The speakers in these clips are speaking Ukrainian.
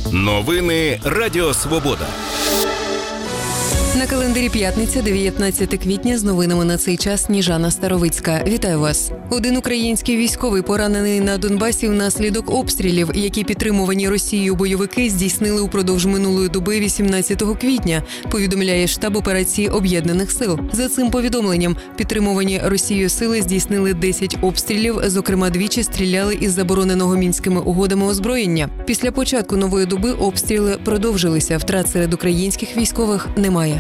Новини Радіо Свобода. На календарі п'ятниця, 19 квітня, з новинами на цей час Сніжана Старовицька. Вітаю вас. Один український військовий поранений на Донбасі внаслідок обстрілів, які підтримувані Росією бойовики здійснили упродовж минулої доби 18 квітня, повідомляє штаб операції Об'єднаних сил. За цим повідомленням, підтримувані Росією сили здійснили 10 обстрілів, зокрема двічі стріляли із забороненого Мінськими угодами озброєння. Після початку нової доби обстріли продовжилися, втрат серед українських військових немає.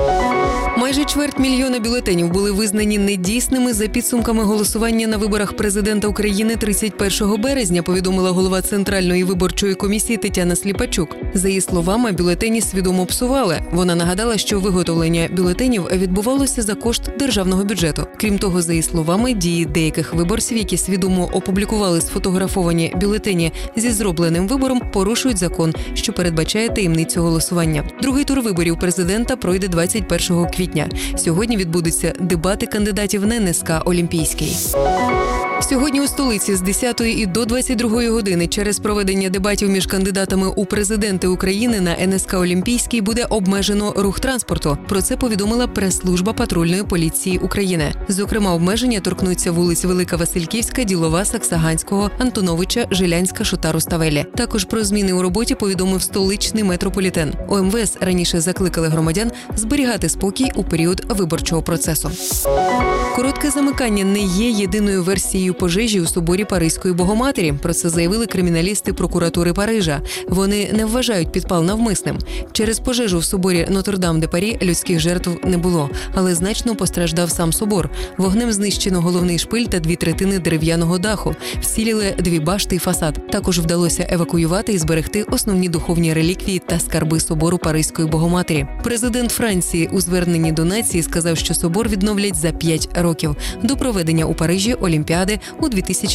Майже 250 000 бюлетенів були визнані недійсними за підсумками голосування на виборах президента України 31 березня, повідомила голова Центральної виборчої комісії Тетяна Сліпачук. За її словами, бюлетені свідомо псували. Вона нагадала, що виготовлення бюлетенів відбувалося за кошт державного бюджету. Крім того, за її словами, дії деяких виборців, які свідомо опублікували сфотографовані бюлетені зі зробленим вибором, порушують закон, що передбачає таємницю голосування. Другий тур виборів президента пройде 21 квітня. Сьогодні відбудуться дебати кандидатів на НСК «Олімпійський». Сьогодні у столиці з 10 і до 22 години через проведення дебатів між кандидатами у президенти України на НСК «Олімпійський» буде обмежено рух транспорту. Про це повідомила прес-служба патрульної поліції України. Зокрема, обмеження торкнуться вулиць Велика Васильківська, Ділова, Саксаганського, Антоновича, Жилянська, Шута-Руставелі. Також про зміни у роботі повідомив столичний метрополітен. ОМВС раніше закликали громадян зберігати спокій у період виборчого процесу. Коротке замикання не є єдиною версією пожежі у соборі Паризької Богоматері. Про це заявили криміналісти прокуратури Парижа. Вони не вважають підпал навмисним. Через пожежу в соборі Нотр-Дам-де-Парі людських жертв не було, але значно постраждав сам собор. Вогнем знищено головний шпиль та 2/3 дерев'яного даху. Вціліли 2 башти і фасад. Також вдалося евакуювати і зберегти основні духовні реліквії та скарби собору Паризької Богоматері. Президент Франції у зверненні до нації сказав, що собор відновлять за 5 років до проведення у Парижі Олімпіади у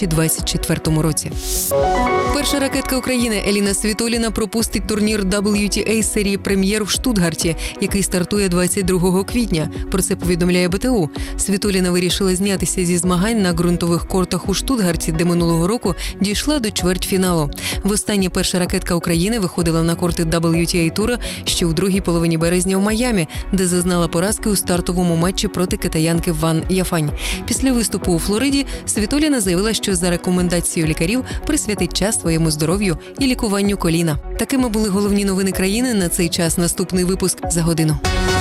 2024 році. Перша ракетка України Еліна Світоліна пропустить турнір WTA серії прем'єр в Штутгарті, який стартує 22 квітня. Про це повідомляє БТУ. Світоліна вирішила знятися зі змагань на ґрунтових кортах у Штутгарті, де минулого року дійшла до чвертьфіналу. Востаннє перша ракетка України виходила на корти WTA-тура ще у другій половині березня в Майамі, де зазнала поразки у стартовому матчі проти китаянки Ван Яфань. Після виступу у Флориді Світоліна заявила, що за рекомендацією лікарів присвятить час своєму здоров'ю і лікуванню коліна. Такими були головні новини країни на цей час. Наступний випуск за годину.